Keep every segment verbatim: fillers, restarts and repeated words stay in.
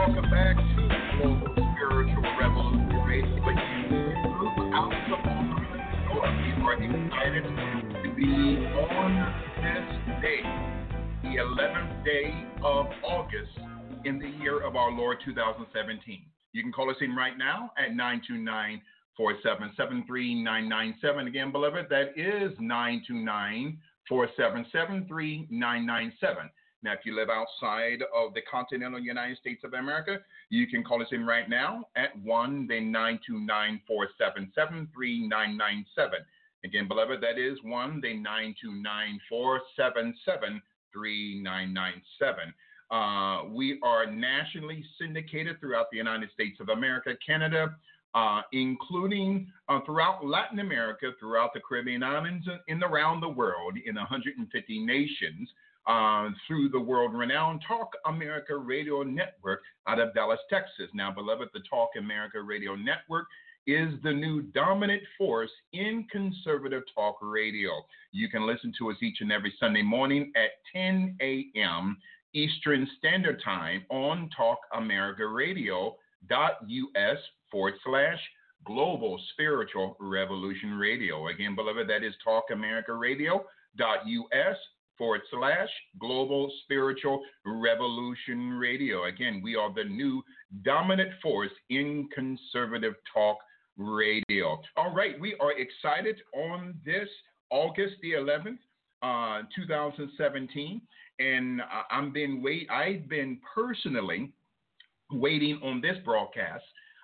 welcome back to Global Spiritual Revolution Radio. But you look out upon the door. We are excited to be on this day, the eleventh day of August in the year of our Lord two thousand seventeen. You can call us in right now at nine two nine, four seven seven, three nine nine seven. Again, beloved, that is nine two nine, four seven seven, three nine nine seven. Now, if you live outside of the continental United States of America, you can call us in right now at one, then nine two nine, four seven seven, three nine nine seven. Again, beloved, that is one, then nine two nine, four seven seven, three nine nine seven. Uh, we are nationally syndicated throughout the United States of America, Canada, uh, including uh, throughout Latin America, throughout the Caribbean islands, and around the world in one hundred fifty nations. Uh, through the world-renowned Talk America Radio Network out of Dallas, Texas. Now, beloved, the Talk America Radio Network is the new dominant force in conservative talk radio. You can listen to us each and every Sunday morning at ten a.m. Eastern Standard Time on Talk America Radio dot U S forward slash Global Spiritual Revolution Radio. Again, beloved, that is Talk America Radio dot U S forward slash Global Spiritual Revolution Radio. Again, we are the new dominant force in conservative talk radio. All right, we are excited on this August the eleventh, uh, two thousand seventeen, and uh, I'm been wait. I've been personally waiting on this broadcast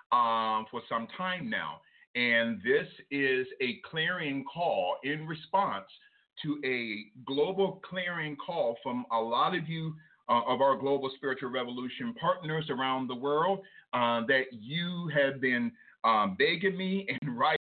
um, for some time now, and this is a clarion call in response to a global clarion call from a lot of you uh, of our Global Spiritual Revolution partners around the world uh, that you have been um, begging me and writing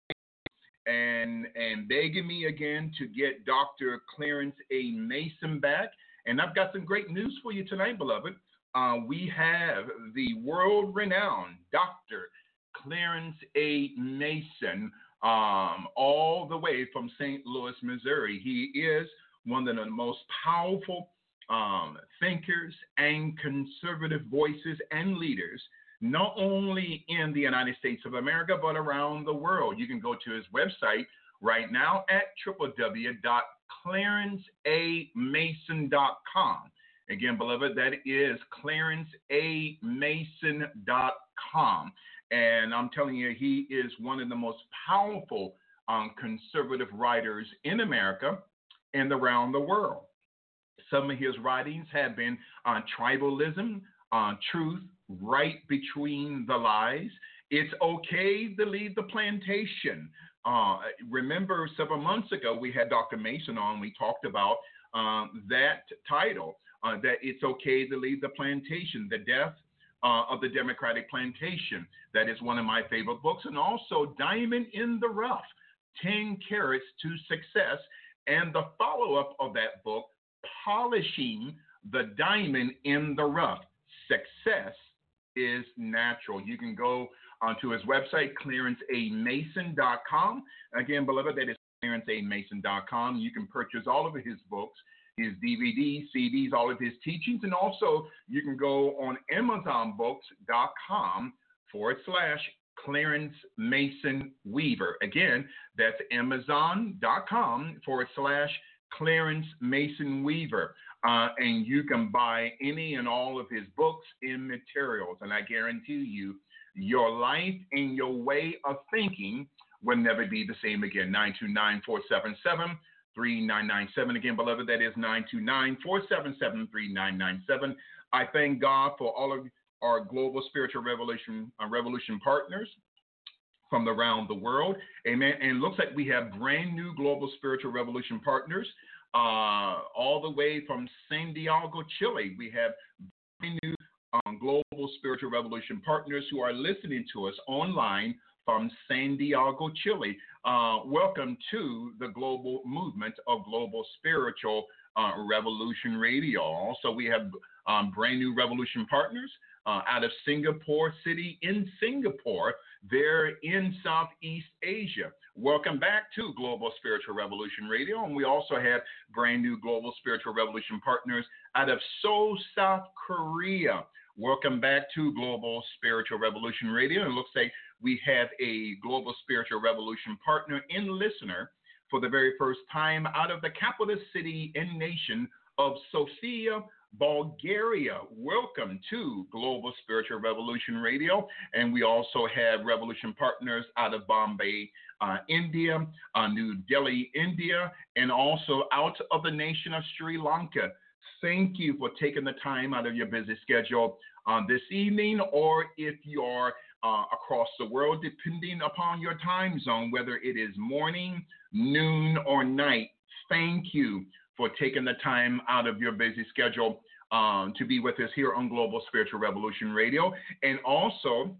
and and begging me again to get Doctor Clarence A. Mason back. And I've got some great news for you tonight, beloved. Uh, we have the world-renowned Doctor Clarence A. Mason Um, all the way from Saint Louis, Missouri. He is one of the most powerful um, thinkers and conservative voices and leaders, not only in the United States of America, but around the world. You can go to his website right now at w w w dot clarence a mason dot com. Again, beloved, that is clarence a mason dot com. And I'm telling you, he is one of the most powerful um, conservative writers in America and around the world. Some of his writings have been on tribalism, on truth, right between the lies. It's okay to leave the plantation. Uh, remember, several months ago, we had Doctor Mason on. We talked about uh, that title, uh, that it's okay to leave the plantation, the death Uh, of the Democratic Plantation. That is one of my favorite books. And also Diamond in the Rough, ten Carats to Success. And the follow-up of that book, Polishing the Diamond in the Rough, Success is Natural. You can go onto his website, clarence a mason dot com. Again, beloved, that is clarence a mason dot com. You can purchase all of his books, his D V Ds, C Ds, all of his teachings, and also you can go on amazon books dot com forward slash Clarence Mason Weaver. Again, that's amazon dot com forward slash Clarence Mason Weaver. Uh, and you can buy any and all of his books and materials. And I guarantee you, your life and your way of thinking will never be the same again. nine two nine, four seven seven, three nine nine seven. Again, beloved, that is nine two nine, four seven seven, three nine nine seven. I thank God for all of our Global Spiritual Revolution uh, Revolution partners from around the world. Amen. And it looks like we have brand new Global Spiritual Revolution partners uh, all the way from Santiago, Chile. We have brand new um, Global Spiritual Revolution partners who are listening to us online from Santiago, Chile. Uh, welcome to the global movement of Global Spiritual uh, Revolution Radio. Also, we have um, brand new Revolution partners uh, out of Singapore City in Singapore. They're in Southeast Asia. Welcome back to Global Spiritual Revolution Radio. And we also have brand new Global Spiritual Revolution partners out of Seoul, South Korea. Welcome back to Global Spiritual Revolution Radio. It looks like we have a Global Spiritual Revolution partner and listener for the very first time out of the capital city and nation of Sofia, Bulgaria. Welcome to Global Spiritual Revolution Radio. And we also have Revolution partners out of Bombay, uh, India, uh, New Delhi, India, and also out of the nation of Sri Lanka. Thank you for taking the time out of your busy schedule uh, this evening, or if you're uh, across the world, depending upon your time zone, whether it is morning, noon, or night. Thank you for taking the time out of your busy schedule um, to be with us here on Global Spiritual Revolution Radio. And also,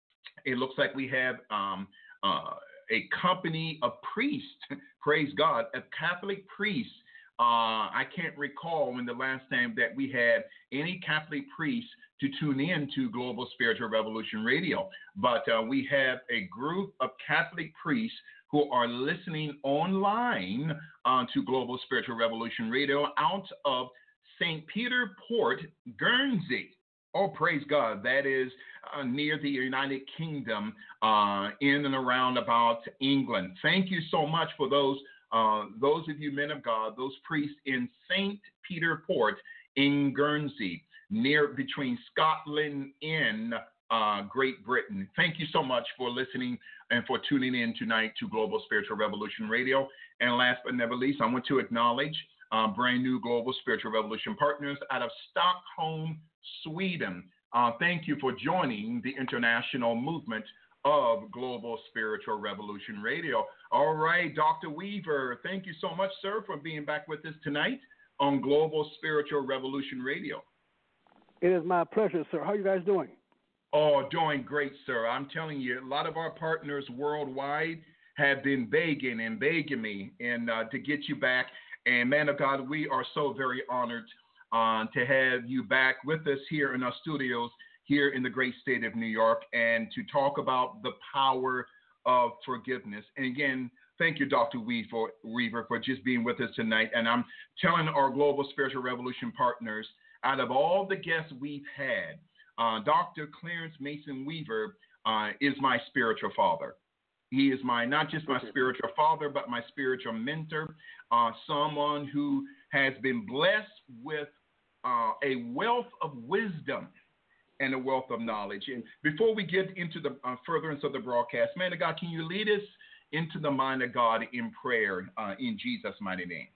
it looks like we have um, uh, a company of priests, praise God, of Catholic priests. Uh, I can't recall when the last time that we had any Catholic priests to tune in to Global Spiritual Revolution Radio. But uh, we have a group of Catholic priests who are listening online uh, to Global Spiritual Revolution Radio out of Saint Peter Port, Guernsey. Oh, praise God. That is uh, near the United Kingdom, uh, in and around about England. Thank you so much for those Uh, those of you men of God, those priests in Saint Peter Port in Guernsey, near between Scotland and uh, Great Britain. Thank you so much for listening and for tuning in tonight to Global Spiritual Revolution Radio. And last but never least, I want to acknowledge uh, brand new Global Spiritual Revolution partners out of Stockholm, Sweden. Uh, thank you for joining the international movement of Global Spiritual Revolution Radio. All right, Doctor Weaver, thank you so much, sir, for being back with us tonight on Global Spiritual Revolution Radio. It is my pleasure, sir. How are you guys doing? Oh, doing great, sir. I'm telling you, a lot of our partners worldwide have been begging and begging me and uh, to get you back. And man of God, we are so very honored uh, to have you back with us here in our studios here in the great state of New York, and to talk about the power of forgiveness. And again, thank you, Doctor Weaver, Weaver, for just being with us tonight. And I'm telling our Global Spiritual Revolution partners, out of all the guests we've had, uh, Doctor Clarence Mason Weaver uh, is my spiritual father. He is my, not just my spiritual father, but my spiritual mentor, uh, someone who has been blessed with uh, a wealth of wisdom and a wealth of knowledge. And before we get into the uh, furtherance of the broadcast, man of God, can you lead us into the mind of God in prayer uh, in Jesus' mighty name?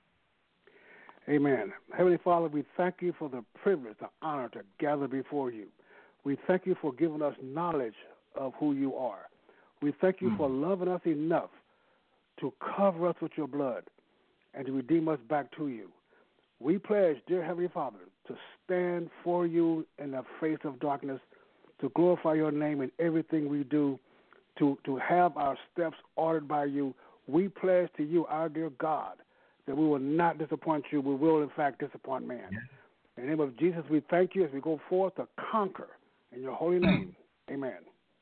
Amen. Heavenly Father, we thank you for the privilege, the honor to gather before you. We thank you for giving us knowledge of who you are. We thank you mm. for loving us enough to cover us with your blood and to redeem us back to you. We pledge, dear Heavenly Father, to stand for you in the face of darkness, to glorify your name in everything we do, to, to have our steps ordered by you. We pledge to you, our dear God, that we will not disappoint you. We will, in fact, disappoint man. Yeah. In the name of Jesus, we thank you as we go forth to conquer in your holy name. Amen.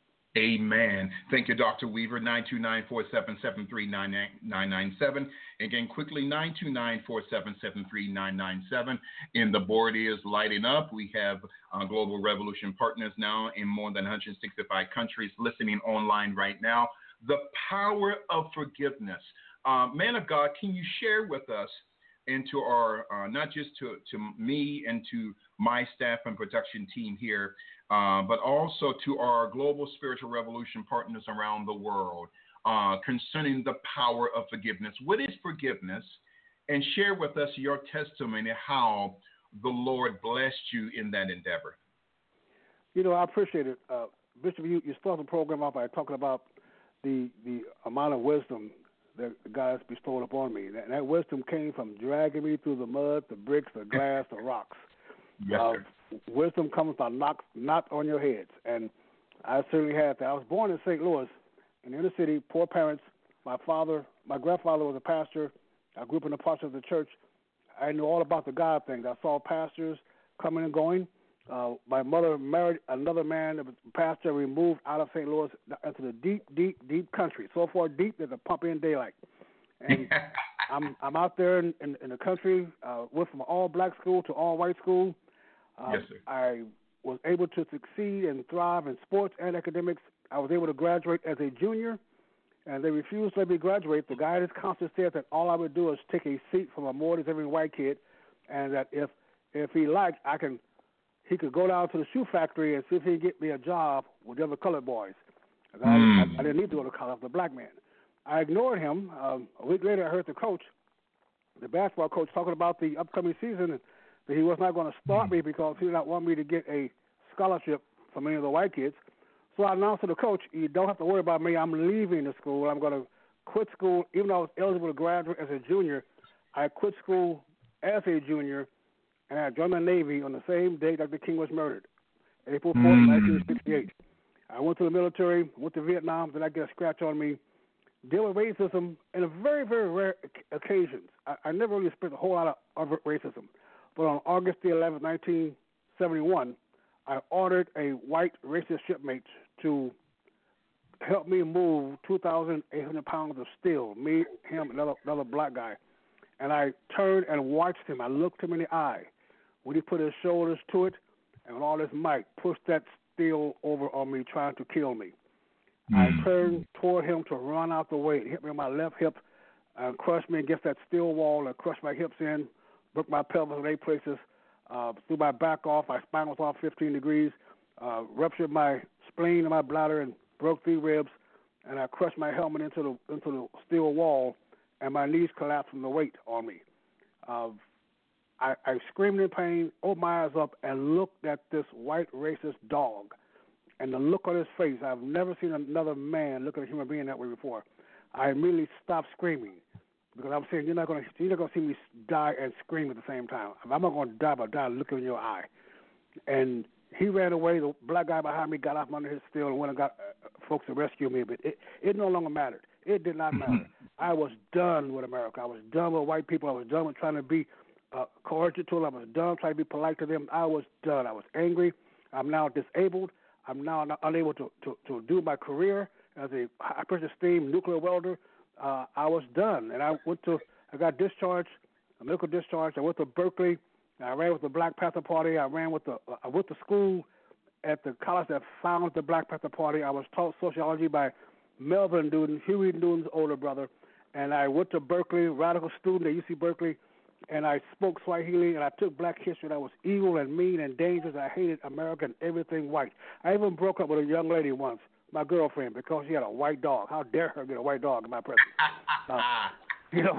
Amen. Thank you, Doctor Weaver. nine two nine, four seven seven, three nine nine seven. Again, quickly, nine two nine, four seven seven, three nine nine seven. And the board is lighting up. We have uh, Global Revolution partners now in more than one hundred sixty-five countries listening online right now. The power of forgiveness. Uh, man of God, can you share with us and to our, uh, not just to, to me and to my staff and production team here, Uh, but also to our Global Spiritual Revolution partners around the world uh, concerning the power of forgiveness. What is forgiveness? And share with us your testimony, how the Lord blessed you in that endeavor. You know, I appreciate it. Uh, Bishop, you, you started the program off by talking about the the amount of wisdom that God has bestowed upon me. That, that wisdom came from dragging me through the mud, the bricks, the glass, the rocks. Yes, uh, sir. Wisdom comes by knock, not on your heads. And I certainly had that. I was born in Saint Louis, in the inner city, poor parents. My father, my grandfather was a pastor. I grew up in the parts of the church. I knew all about the God things. I saw pastors coming and going. Uh, my mother married another man that was a pastor. We moved out of Saint Louis into the deep, deep, deep country. So far deep that the pump in daylight. And I'm I'm out there in, in, in the country. Uh, went from all black school to all white school. Uh, yes, sir. I was able to succeed and thrive in sports and academics. I was able to graduate as a junior, and they refused to let me graduate. The guidance counselor said that all I would do is take a seat from a more deserving white kid, and that if if he liked, I can he could go down to the shoe factory and see if he could get me a job with the other colored boys. Mm. I, I, I didn't need to go to college. I was a black man. I ignored him. Um, a week later, I heard the coach, the basketball coach, talking about the upcoming season, and that he was not going to start me because he did not want me to get a scholarship from any of the white kids. So I announced to the coach, you don't have to worry about me. I'm leaving the school. I'm going to quit school. Even though I was eligible to graduate as a junior, I quit school as a junior, and I joined the Navy on the same day Doctor King was murdered, April fourth, mm. nineteen sixty-eight. I went to the military, went to Vietnam, did not get a scratch on me. Deal with racism in a very, very rare occasions. I, I never really experienced a whole lot of overt racism. But on August the eleventh, nineteen seventy-one, I ordered a white racist shipmate to help me move two thousand eight hundred pounds of steel, me, him, another, another black guy. And I turned and watched him. I looked him in the eye. When he put his shoulders to it, and with all his might, pushed that steel over on me, trying to kill me. Mm. I turned toward him to run out the way. It hit me on my left hip and crushed me against that steel wall and crushed my hips in, broke my pelvis in eight places, uh, threw my back off, my spine was off fifteen degrees, uh, ruptured my spleen and my bladder and broke three ribs, and I crushed my helmet into the into the steel wall, and my knees collapsed from the weight on me. Uh, I, I screamed in pain, opened my eyes up, and looked at this white racist dog. And the look on his face, I've never seen another man look at a human being that way before. I immediately stopped screaming because I'm saying, you're not going to you're not going to see me die and scream at the same time. I'm not going to die, but die looking in your eye. And he ran away. The black guy behind me got off under his steel and went and got uh, folks to rescue me. But it, it no longer mattered. It did not matter. I was done with America. I was done with white people. I was done with trying to be uh, cordial to them. I was done trying to be polite to them. I was done. I was angry. I'm now disabled. I'm now not unable to, to, to do my career as a high-pressure steam nuclear welder. Uh, I was done. And I went to, I got discharged, a medical discharge. I went to Berkeley. I ran with the Black Panther Party. I ran with the, I went to school at the college that founded the Black Panther Party. I was taught sociology by Melvin Newton, Huey Newton's older brother. And I went to Berkeley, radical student at U C Berkeley, and I spoke Swahili, and I took black history, and I was evil and mean and dangerous. I hated America and everything white. I even broke up with a young lady once, my girlfriend, because she had a white dog. How dare her get a white dog in my presence? Uh, you know,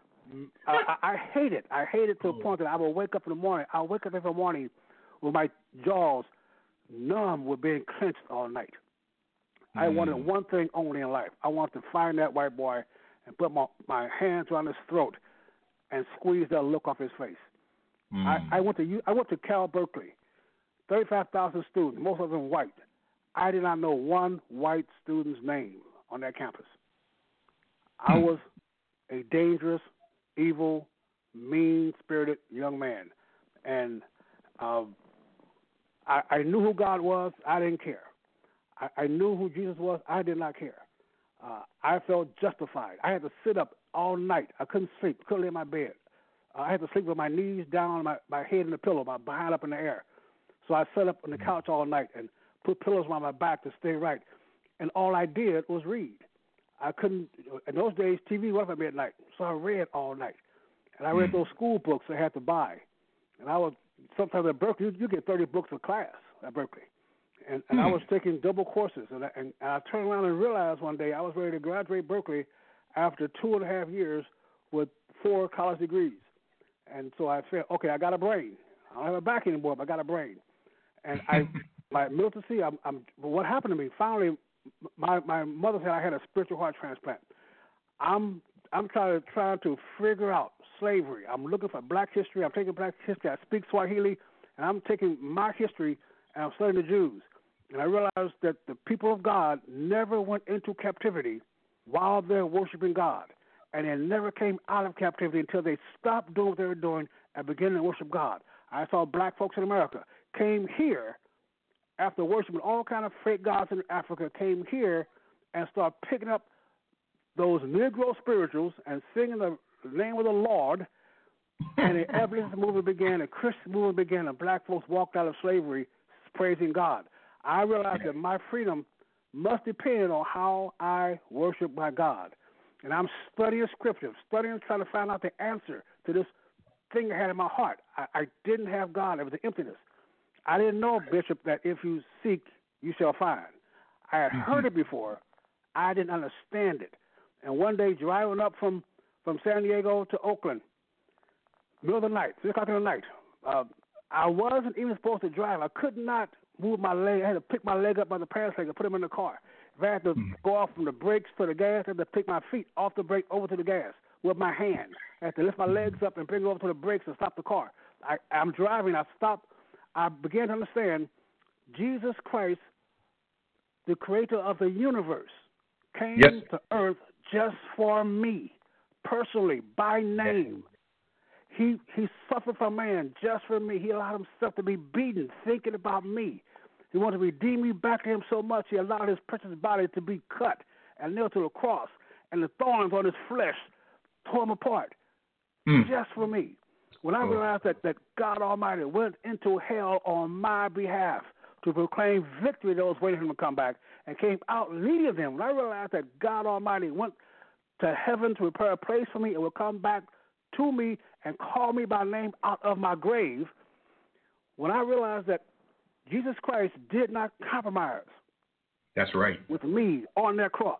I, I, I hate it. I hate it to the point that I will wake up in the morning. I'll wake up every morning with my jaws numb with being clenched all night. Mm. I wanted one thing only in life. I wanted to find that white boy and put my, my hands around his throat and squeeze that look off his face. Mm. I, I went to I went to Cal Berkeley, thirty-five thousand students, most of them white. I did not know one white student's name on that campus. Mm. I was a dangerous, evil, mean-spirited young man, and uh, I, I knew who God was. I didn't care. I, I knew who Jesus was. I did not care. Uh, I felt justified. I had to sit up all night. I couldn't sleep, couldn't lay in my bed. Uh, I had to sleep with my knees down, my, my head in the pillow, my behind up in the air. So I sat up on the couch all night and put pillows around my back to stay right. And all I did was read. I couldn't, in those days, T V wasn't at midnight, so I read all night. And I read those school books I had to buy. And I was, sometimes at Berkeley, you, you get thirty books a class at Berkeley. And, and I was taking double courses. And I, and, and I turned around and realized one day I was ready to graduate Berkeley after two and a half years with four college degrees. And so I said, okay, I got a brain. I don't have a back anymore, but I got a brain. And I, my militancy, I'm, I'm, but what happened to me, finally, my, my mother said I had a spiritual heart transplant. I'm I'm trying to, trying to figure out slavery. I'm looking for black history. I'm taking black history. I speak Swahili, and I'm taking my history, and I'm studying the Jews. And I realized that the people of God never went into captivity while they're worshiping God. And they never came out of captivity until they stopped doing what they were doing and began to worship God. I saw black folks in America came here after worshiping all kind of fake gods in Africa, came here and started picking up those Negro spirituals and singing the name of the Lord. And the abolitionist movement began, the Christian movement began, and black folks walked out of slavery praising God. I realized that my freedom must depend on how I worship my God. And I'm studying Scripture, studying, trying to find out the answer to this thing I had in my heart. I, I didn't have God. It was an emptiness. I didn't know, Bishop, that if you seek, you shall find. I had mm-hmm. heard it before. I didn't understand it. And one day, driving up from, from San Diego to Oakland, middle of the night, three o'clock in the night, uh, I wasn't even supposed to drive. I could not move my leg. I had to pick my leg up by the pants leg and put them in the car. If I had to mm-hmm. go off from the brakes to the gas, I had to pick my feet off the brake over to the gas with my hand. I had to lift my legs up and bring it over to the brakes and stop the car. I, I'm driving. I stopped. I began to understand Jesus Christ, the creator of the universe, came yes. to earth just for me, personally, by name. Yes. He he suffered for man just for me. He allowed himself to be beaten, thinking about me. He wanted to redeem me back to him so much, he allowed his precious body to be cut and nailed to the cross, and the thorns on his flesh tore him apart mm. just for me. When I oh. realized that, that God Almighty went into hell on my behalf to proclaim victory to those waiting for him to come back and came out leading them, when I realized that God Almighty went to heaven to prepare a place for me and will come back to me and call me by name out of my grave, when I realized that Jesus Christ did not compromise That's right. with me on that cross,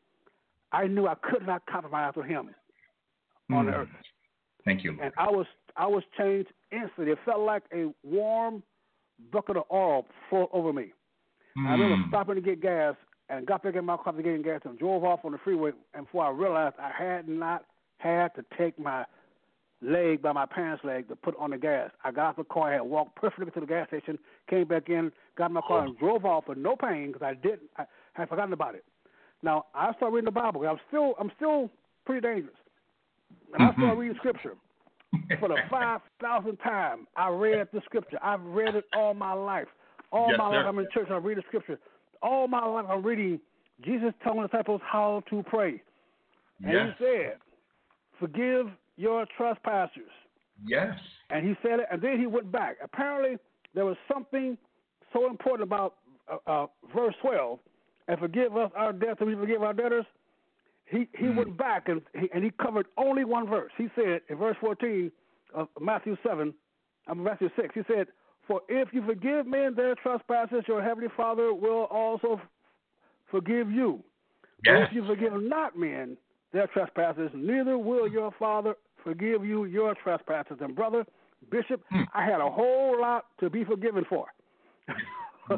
I knew I could not compromise with him mm. on the earth. Thank you. And I was I was changed instantly. It felt like a warm bucket of oil flowed over me. Mm. I remember stopping to get gas and got back in my car to get gas and drove off on the freeway, and before I realized I had not had to take my leg by my pants leg to put on the gas. I got out the car, I had walked perfectly to the gas station, came back in, got in my car, and drove off with no pain because I didn't. I had forgotten about it. Now I started reading the Bible. I'm still, I'm still pretty dangerous, and mm-hmm. I started reading Scripture. For the five thousandth time, I read the Scripture. I've read it all my life. All yes, my sir. life, I'm in church. I read the Scripture. All my life, I'm reading Jesus telling the disciples how to pray, and yes. he said, "Forgive your trespassers." Yes. And he said it, and then he went back. Apparently, there was something so important about uh, uh, verse twelve, and forgive us our debts and we forgive our debtors. He he mm. went back, and he, and he covered only one verse. He said in verse fourteen of Matthew seven, I mean Matthew six, he said, "For if you forgive men their trespasses, your heavenly Father will also f- forgive you. Yes. But if you forgive not men their trespasses, neither will your Father forgive you your trespasses." And brother, Bishop, hmm. I had a whole lot to be forgiven for. so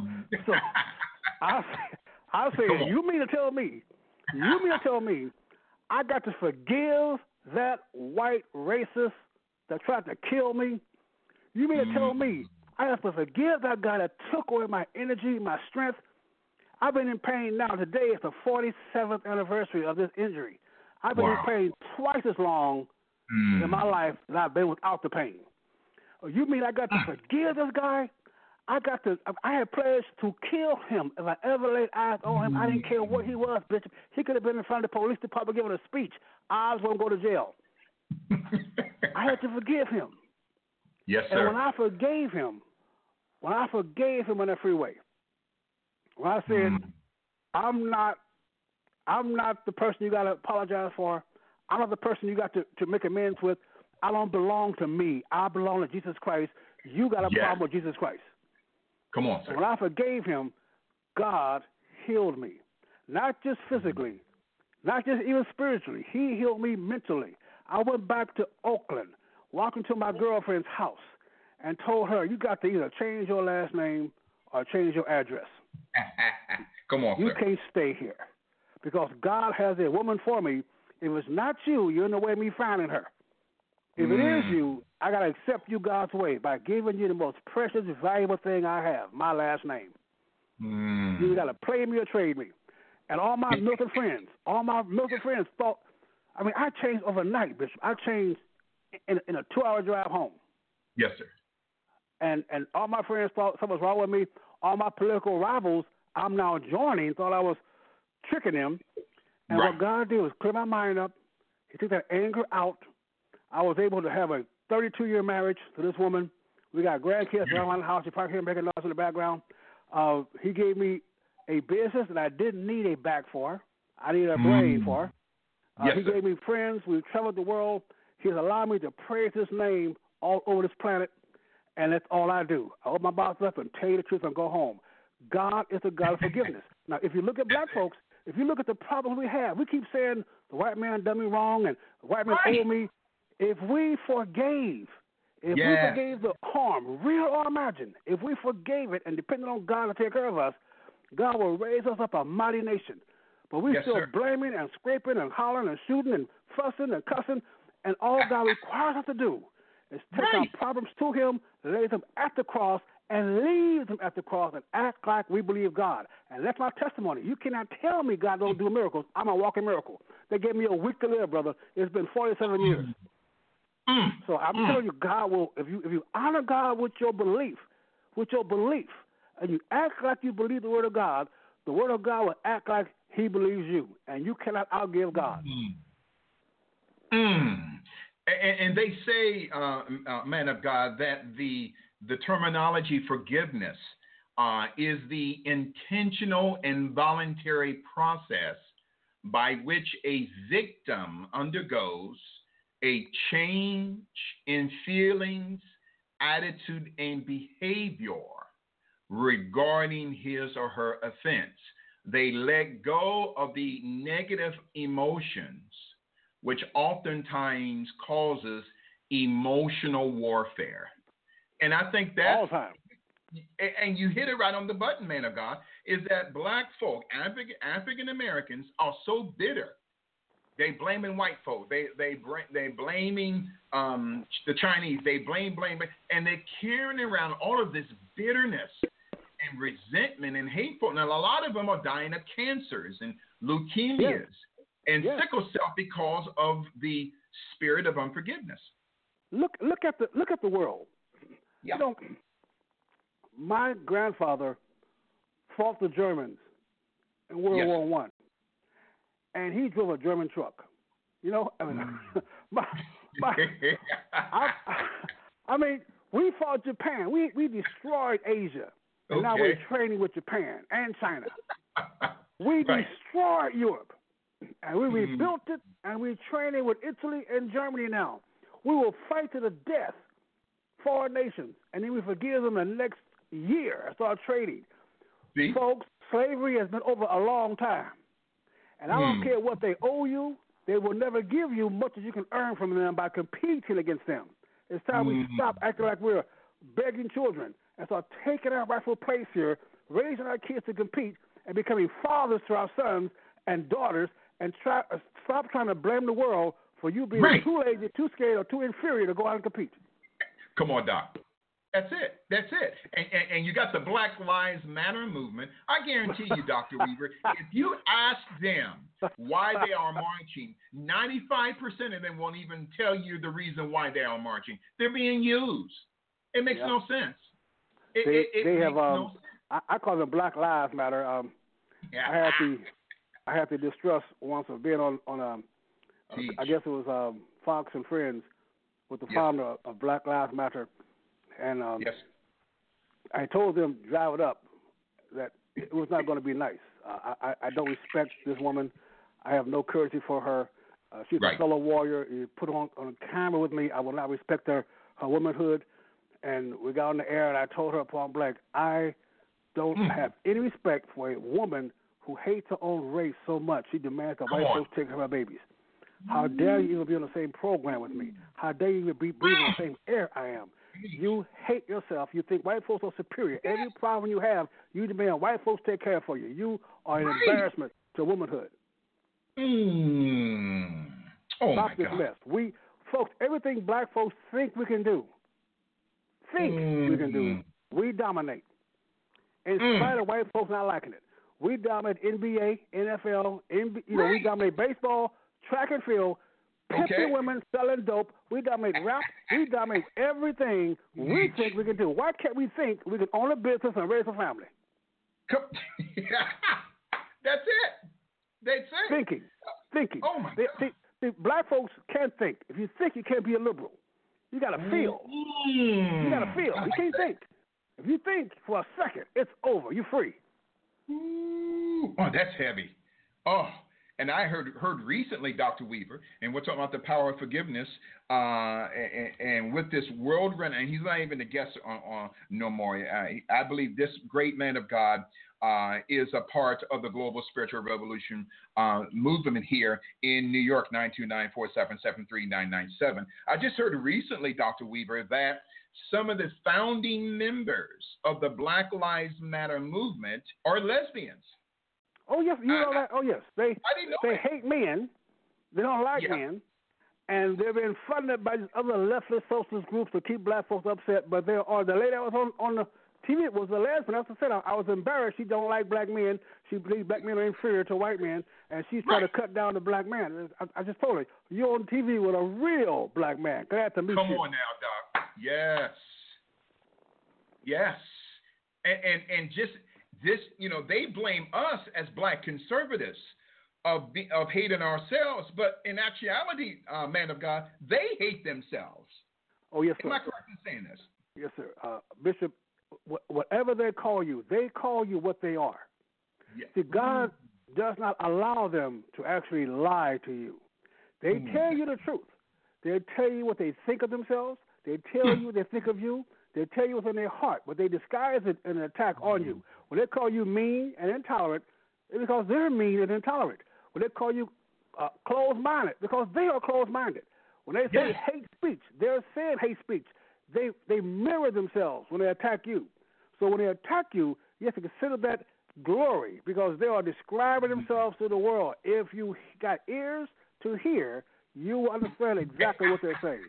I, I said, you mean to tell me, you mean to tell me I got to forgive that white racist that tried to kill me? You mean to tell me I have to forgive that guy that took away my energy, my strength? I've been in pain now. Today is the forty-seventh anniversary of this injury. I've been wow. in pain twice as long mm. in my life than I've been without the pain. Oh, you mean I got to forgive this guy? I got to. I had pledged to kill him if I ever laid eyes on him. I didn't care what he was, Bishop. He could have been in front of the police department giving a speech. I was going to go to jail. I had to forgive him. Yes, sir. And when I forgave him, when I forgave him on that freeway, when I said, mm. I'm not I'm not the person you got to apologize for. I'm not the person you got to, to make amends with. I don't belong to me. I belong to Jesus Christ. You got a yes. problem with Jesus Christ. Come on, sir. When I forgave him, God healed me. Not just physically, not just even spiritually. He healed me mentally. I went back to Oakland, walked into my girlfriend's house, and told her, you got to either change your last name or change your address. Come on, you sir. can't stay here. Because God has a woman for me. If it's not you, you're in the way of me finding her. If mm. it is you, I got to accept you God's way by giving you the most precious, valuable thing I have, my last name. Mm. You got to play me or trade me. And all my Milton friends, all my Milton friends thought, I mean, I changed overnight, Bishop. I changed in, in a two-hour drive home. Yes, sir. And and all my friends thought something was wrong with me. All my political rivals, I'm now joining, thought I was tricking them. And right. what God did was clear my mind up. He took that anger out. I was able to have a thirty-two-year marriage to this woman. We got grandkids around the house. You probably hear them making noise in the background. Uh, he gave me a business that I didn't need a back for. I needed a brain mm. for. Uh, yes, he sir. gave me friends. We've traveled the world. He's allowed me to praise his name all over this planet, and that's all I do. I open my mouth up and tell you the truth and go home. God is a God of forgiveness. Now, if you look at black folks, if you look at the problems we have, we keep saying the white man done me wrong and the white man right. owe me. If we forgave, if yes. we forgave the harm, real or imagined, if we forgave it and depended on God to take care of us, God will raise us up a mighty nation. But we're yes, still sir. blaming and scraping and hollering and shooting and fussing and cussing, and all God requires us to do is take right. our problems to him, lay them at the cross, and leave them at the cross and act like we believe God. And that's my testimony. You cannot tell me God don't do miracles. I'm a walking miracle. They gave me a week to live, brother. It's been forty-seven years. Mm. So I'm mm. telling you, God will, if you if you honor God with your belief, with your belief, and you act like you believe the word of God, the word of God will act like he believes you, and you cannot outgive God. Mm. Mm. And, and they say, uh, uh, man of God, that the the terminology forgiveness uh, is the intentional and voluntary process by which a victim undergoes a change in feelings, attitude, and behavior regarding his or her offense. They let go of the negative emotions, which oftentimes causes emotional warfare. And I think that's, all the time. And you hit it right on the button, man of God, is that black folk, African Americans, are so bitter. They blaming white folk. They they they blaming um, the Chinese. They blame, blame, blame, and they're carrying around all of this bitterness and resentment and hateful. Now, a lot of them are dying of cancers and leukemias yes. and yes. sickle cell because of the spirit of unforgiveness. Look look at the look at the world. Yeah. You know, my grandfather fought the Germans in World yes. War One, and he drove a German truck. You know, I mean, mm. my, my, I, I mean, we fought Japan. We we destroyed Asia, and okay. now we're training with Japan and China. We right. destroyed Europe, and we mm. rebuilt it, and we're training with Italy and Germany now. We will fight to the death for our nations, and then we forgive them the next year and start trading. See? Folks, slavery has been over a long time. And I don't mm. care what they owe you, they will never give you much as you can earn from them by competing against them. It's time mm. we stop acting like we're begging children and start taking our rightful place here, raising our kids to compete and becoming fathers to our sons and daughters, and try, uh, stop trying to blame the world for you being right. too lazy, too scared, or too inferior to go out and compete. Come on, Doc. That's it. That's it. And, and, and you got the Black Lives Matter movement. I guarantee you, Doctor Weaver, if you ask them why they are marching, ninety-five percent of them won't even tell you the reason why they are marching. They're being used. It makes yeah. no sense. It, they it, it they makes have, um, no sense. I, I call them Black Lives Matter. Um, yeah. I had the I had the distress once of being on, on um, uh, I guess it was um, Fox and Friends with the yes. founder of, of Black Lives Matter. And um, yes. I told them, drive it up, that it was not going to be nice. Uh, I, I don't respect this woman. I have no courtesy for her. Uh, she's right. a fellow warrior. You put her on, on camera with me, I will not respect her, her womanhood. And we got on the air, and I told her point blank, I don't mm. have any respect for a woman who hates her own race so much she demands that white folks take care of her babies. How dare you even be on the same program with me? How dare you even be breathing the same air I am? You hate yourself. You think white folks are superior. Every problem you have, you demand white folks take care for you. You are an right. embarrassment to womanhood. Mm. Oh Stop my this God. mess. We, folks, everything black folks think we can do, think mm. we can do, we dominate. In mm. spite of white folks not liking it. We dominate N B A, N F L, N B A, you know, right. we dominate baseball, track and field, pimping okay. women, selling dope. We dominate rap. We dominate everything we think we can do. Why can't we think we can own a business and raise a family? That's it. That's it. Thinking. Thinking. Oh, my they, God. they, they, black folks can't think. If you think, you can't be a liberal. You got to feel. Mm. You got to feel. You can't think. If you think for a second, it's over. You're free. Ooh. Oh, that's heavy. Oh, and I heard heard recently, Doctor Weaver, and we're talking about the power of forgiveness, uh, and, and with this world run, and he's not even a guest on, on no more. I, I believe this great man of God uh, is a part of the Global Spiritual Revolution uh, movement here in New York, nine two nine, four seven seven, three nine nine seven. I just heard recently, Doctor Weaver, that some of the founding members of the Black Lives Matter movement are lesbians. Oh yes, you know I, that. Oh yes, they I didn't know they that. hate men. They don't like Yeah. men, and they've been funded by these other leftist socialist groups to keep black folks upset. But there are the lady that was on on the T V was a lesbian. That's what I said. I, I was embarrassed. She don't like black men. She believes black men are inferior to white men, and she's trying Right. to cut down the black man. I, I just told her, you're on T V with a real black man. Glad to meet Come you. on now, Doc. Yes. Yes. And, and and just this, you know, they blame us as black conservatives of be, of hating ourselves, but in actuality, uh, man of God, they hate themselves. Oh yes, sir. Am I correct in saying this? Yes, sir. Uh, Bishop, wh- whatever they call you, they call you what they are. Yeah. See, God does not allow them to actually lie to you. They Mm. tell you the truth. They tell you what they think of themselves. They tell you what they think of you. They tell you what's in their heart, but they disguise it in an attack on you. When they call you mean and intolerant, it's because they're mean and intolerant. When they call you uh, closed-minded, because they are closed-minded. When they say Yes. hate speech, they're saying hate speech. They they mirror themselves when they attack you. So when they attack you, you have to consider that glory because they are describing themselves to the world. If you got ears to hear, you will understand exactly what they're saying.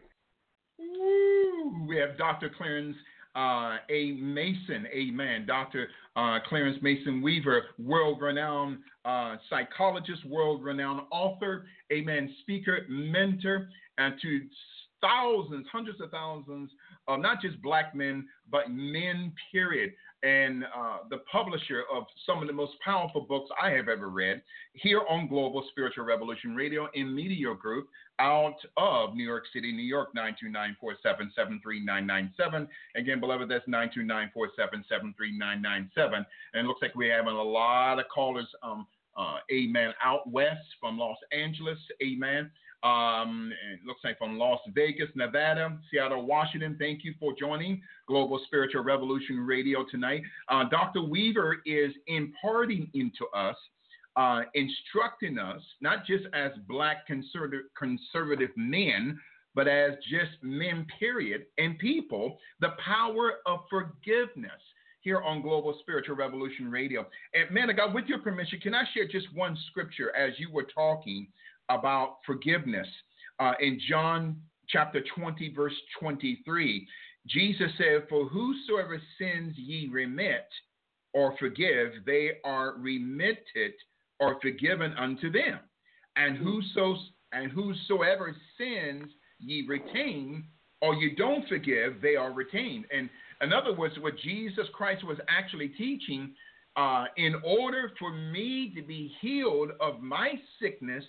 Woo. We have Doctor Clarence uh, A. Mason, amen. Doctor Uh, Clarence Mason Weaver, world-renowned uh, psychologist, world-renowned author, amen, speaker, mentor, and to thousands, hundreds of thousands of not just black men, but men, period. And uh, the publisher of some of the most powerful books I have ever read here on Global Spiritual Revolution Radio and Media Group out of New York City, New York, nine two nine, four seven seven, three nine nine seven. Again, beloved, that's nine two nine, four seven seven, three nine nine seven. And it looks like we're having a lot of callers, um, uh, amen, out west from Los Angeles, amen. Um, it looks like from Las Vegas, Nevada, Seattle, Washington. Thank you for joining Global Spiritual Revolution Radio tonight. Uh, Doctor Weaver is imparting into us, uh, instructing us, not just as black conservative, conservative men, but as just men, period, and people, the power of forgiveness here on Global Spiritual Revolution Radio. And man of God, with your permission, can I share just one scripture as you were talking about forgiveness? Uh, in John chapter twenty, verse twenty-three, Jesus said, "For whosoever sins ye remit or forgive, they are remitted or forgiven unto them. And whoso and whosoever sins ye retain or you don't forgive, they are retained." And in other words, what Jesus Christ was actually teaching, uh, in order for me to be healed of my sickness,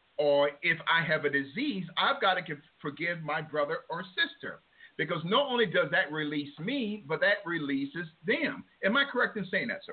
or if I have a disease, I've got to forgive my brother or sister. Because not only does that release me, but that releases them. Am I correct in saying that, sir?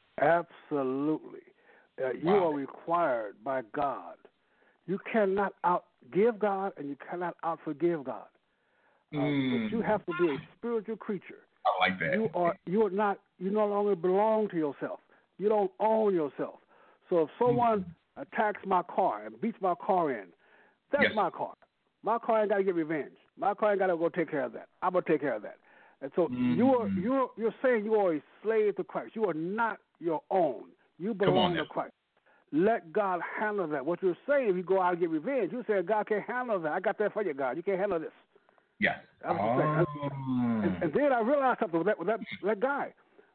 Absolutely. Uh, you Wow. are required by God. You cannot outgive God and you cannot outforgive God. Uh, Mm. But you have to be a spiritual creature. I like that. You are you are not you no longer belong to yourself. You don't own yourself. So if someone mm. attacks my car and beats my car in, that's Yes. my car. My car ain't got to get revenge. My car ain't got to go take care of that. I'm gonna take care of that. And so mm. you are you're you're saying you are a slave to Christ. You are not your own. You belong to Christ. Let God handle that. What you're saying, if you go out and get revenge, you say God can't handle that. I got that for you, God. You can't handle this. Yes. That's what you're saying. And, and then I realized something with that with that, that guy.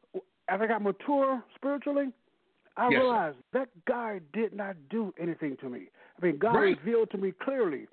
As I got mature spiritually, I yes, realized sir. that guy did not do anything to me. I mean, God right. revealed to me clearly.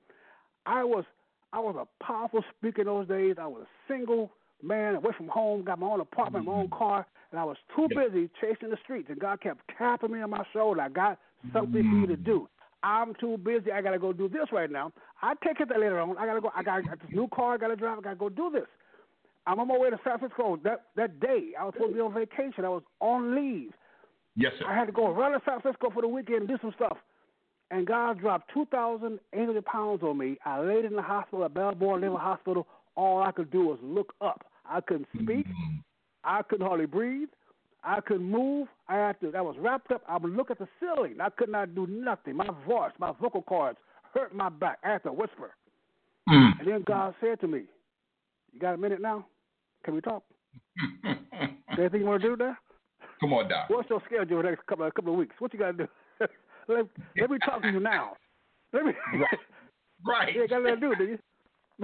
I was I was a powerful speaker in those days. I was a single man, away from home, got my own apartment, mm-hmm. my own car, and I was too yes. busy chasing the streets. And God kept tapping me on my shoulder. I got something mm-hmm. for you to do. I'm too busy. I got to go do this right now. I take it later on. I got to go. I got this new car I got to drive. I got to go do this. I'm on my way to San Francisco. That that day, I was supposed to be on vacation. I was on leave. Yes, sir. I had to go run to San Francisco for the weekend and do some stuff. And God dropped two thousand eight hundred pounds on me. I laid in the hospital at Balboa Naval Hospital. All I could do was look up. I couldn't speak. Mm-hmm. I couldn't hardly breathe. I couldn't move. I had to. I was wrapped up. I would look at the ceiling. I could not do nothing. My voice, my vocal cords hurt my back. I had to whisper. Mm. And then God said to me, "You got a minute now? Can we talk? Anything you want to do there? Come on, Doc. What's your schedule the next couple of, couple of weeks? What you got to do? let, let me talk to you now. Let me. Right. Right. You got nothing to do, do you?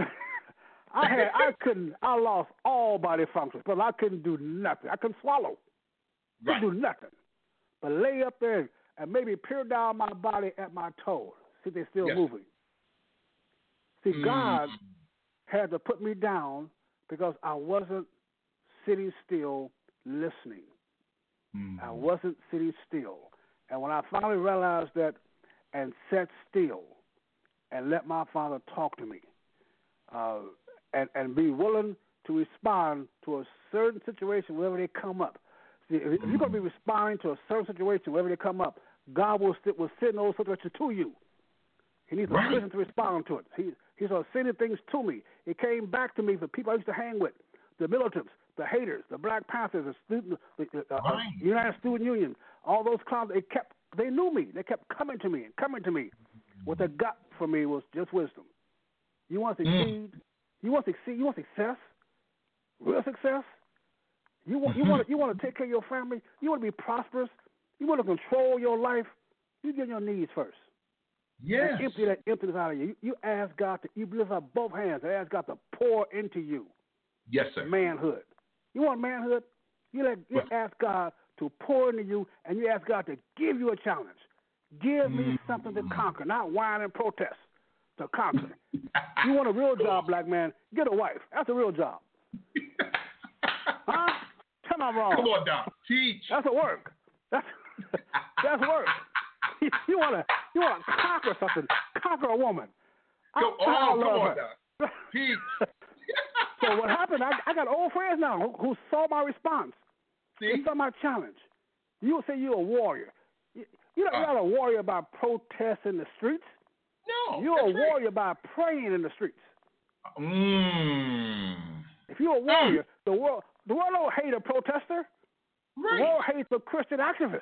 I had. I couldn't. I lost all body functions, but I couldn't do nothing. I couldn't swallow. Right. Couldn't do nothing. But lay up there and maybe peer down my body at my toes. See, they're still yes. moving. See, mm. God had to put me down because I wasn't sitting still listening. Mm. I wasn't sitting still. And when I finally realized that and sat still and let my Father talk to me uh, and, and be willing to respond to a certain situation wherever they come up. See, if mm. you're going to be responding to a certain situation wherever they come up, God will, sit, will send those situations to you. He needs right. a person to respond to it. He, he's sending things to me. It came back to me for people I used to hang with, the militants, the haters, the Black Panthers, the student, the uh, right. uh, United Student Union, all those clowns. They kept, they knew me. They kept coming to me and coming to me. What they got for me was just wisdom. You want to succeed? Mm. You want to succeed? You want success? Real success? You want, mm-hmm. you want, to, you want to take care of your family? You want to be prosperous? You want to control your life? You get on your knees first. Yes. And empty that emptiness out of you. You, you ask God to, you lift up both hands and ask God to pour into you. Yes, sir. Manhood. You want manhood? You let you ask God to pour into you, and you ask God to give you a challenge. Give me mm. something to conquer, not whine and protest. To conquer. You want a real job, black man? Get a wife. That's a real job. Huh? Tell me I'm wrong. Come on, Doc. Teach. That's a work. That's that's work. You want to you want to conquer something? Conquer a woman. Go, oh, I come on, her. Doc. Teach. So what happened? I, I got old friends now who, who saw my response. See? They saw my challenge. You would say you're a warrior. You, you're, not, uh, you're not a warrior by protests in the streets. No. You're a right. warrior by praying in the streets. Mm. If you're a warrior, mm. the world the world don't hate a protester. Right. The world hates a Christian activist.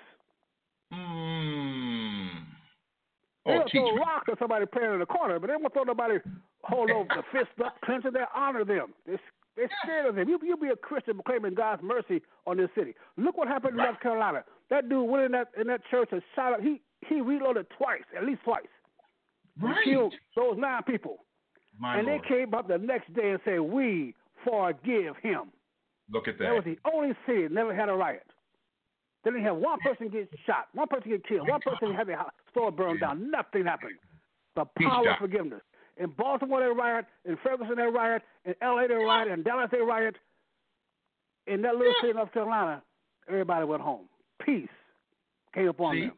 Mm. They'll Oh, throw me. rocks at somebody praying in the corner, but they won't throw nobody hold over the fist up, clenching. They honor them. They they're scared of them. You you be a Christian proclaiming God's mercy on this city. Look what happened in right. North Carolina. That dude went in that in that church and shot up. He he reloaded twice, at least twice. Right. And killed those nine people. My and Lord. they came up the next day and said, "We forgive him." Look at that. That was the only city that never had a riot. They didn't have one person get shot, one person get killed, one person had their store burned down. Nothing happened. The power of forgiveness. In Baltimore, they riot. In Ferguson, they riot. In L A, they riot. In Dallas, they riot. In that little city of North Carolina, everybody went home. Peace came upon See? them.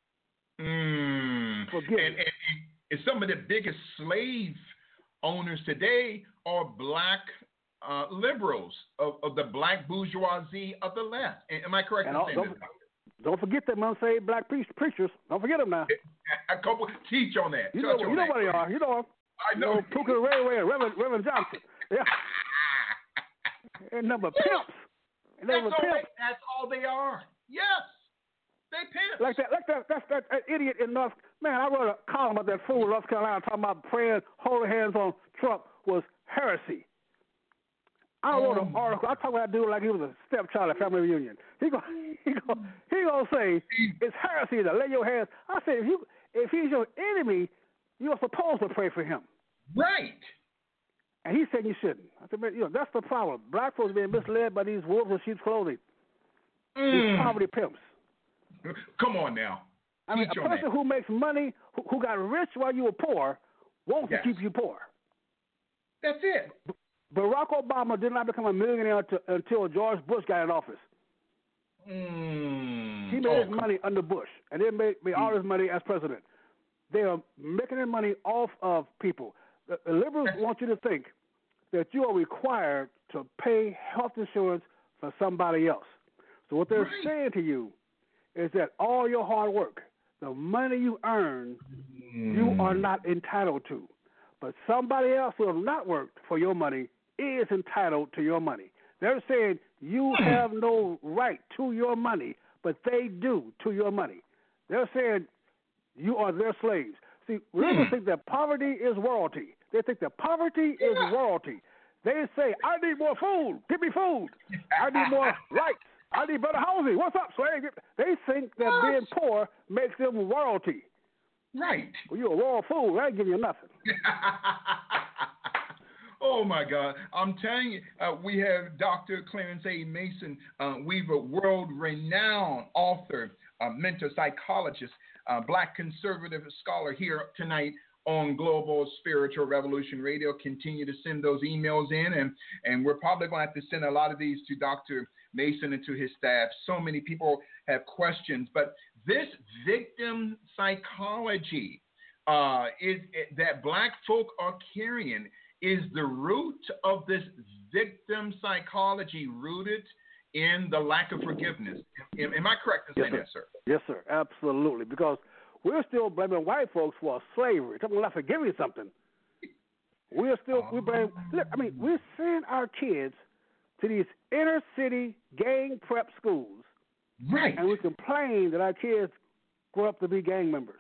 Mm. Forgiveness. And, and, and some of the biggest slave owners today are black uh, liberals of, of the black bourgeoisie of the left. Am I correct in saying don't, this? Don't forget them unsaved black preachers. Don't forget them now. A couple teach on that. You know, you know what they are. You know them. I know. You know Puka Ray Ray, Reverend, Reverend Johnson. Yeah. And number of pimps. And That's, number all pimps. they, that's all they are. Yes. They pimps. Like that, like that, that's that, that idiot in North. Man, I wrote a column about that fool in North Carolina talking about praying holy hands on Trump was heresy. I wrote an article. I talk about that dude like he was a stepchild at family reunion. He go, he go, he gonna say it's heresy to lay your hands. I said if you, if he's your enemy, you're supposed to pray for him. Right. And he said you shouldn't. I said, man, you know that's the problem. Black folks being misled by these wolves in sheep's clothing. Mm. These poverty pimps. Come on now. I mean, Teach a person who makes money, who, who got rich while you were poor, wants yes. to keep you poor. That's it. Barack Obama did not become a millionaire to, until George Bush got in office. Mm. He made oh, his money under Bush, and then made, made all his money as president. they are making their money off of people. The, the liberals want you to think that you are required to pay health insurance for somebody else. So what they're right. saying to you is that all your hard work, the money you earn, mm. you are not entitled to. But somebody else who has not worked for your money is entitled to your money. They're saying you have no right to your money, but they do to your money. They're saying you are their slaves. See, religions think that poverty is royalty. They think that poverty is royalty. They say, I need more food. Give me food. I need more rights. I need better housing. What's up, slave? They think that what? being poor makes them royalty. Right. Well, you're a royal fool. I ain't giving you nothing. Oh, my God. I'm telling you, uh, we have Doctor Clarence A. Mason uh, Weaver, world-renowned author, uh, mentor, psychologist, uh, black conservative scholar here tonight on Global Spiritual Revolution Radio. Continue to send those emails in, and, and we're probably going to have to send a lot of these to Doctor Mason and to his staff. So many people have questions, but this victim psychology uh, is, is that black folk are carrying is the root of this victim psychology rooted in the lack of forgiveness. Am, am I correct in saying yes, that, sir? Yes, sir. Absolutely. Because we're still blaming white folks for slavery. Talking about forgiving something. We're still, we blame, look, I mean, we send our kids to these inner city gang prep schools. Right. And we complain that our kids grow up to be gang members.